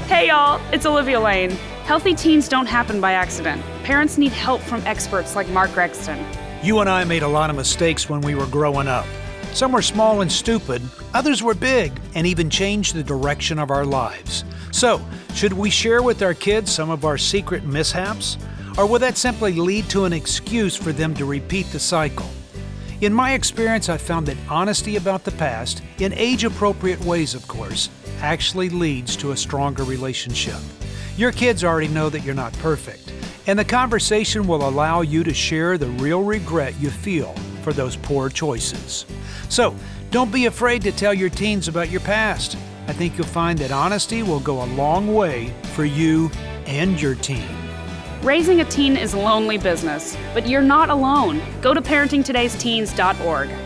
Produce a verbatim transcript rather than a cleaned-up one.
Hey y'all, it's Olivia Lane. Healthy teens don't happen by accident. Parents need help from experts like Mark Rexton. You and I made a lot of mistakes when we were growing up. Some were small and stupid, others were big and even changed the direction of our lives. So, should we share with our kids some of our secret mishaps? Or will that simply lead to an excuse for them to repeat the cycle? In my experience, I've found that honesty about the past, in age-appropriate ways of course, actually leads to a stronger relationship. Your kids already know that you're not perfect, and the conversation will allow you to share the real regret you feel for those poor choices. So, don't be afraid to tell your teens about your past. I think you'll find that honesty will go a long way for you and your teen. Raising a teen is lonely business, but you're not alone. Go to parenting todays teens dot org.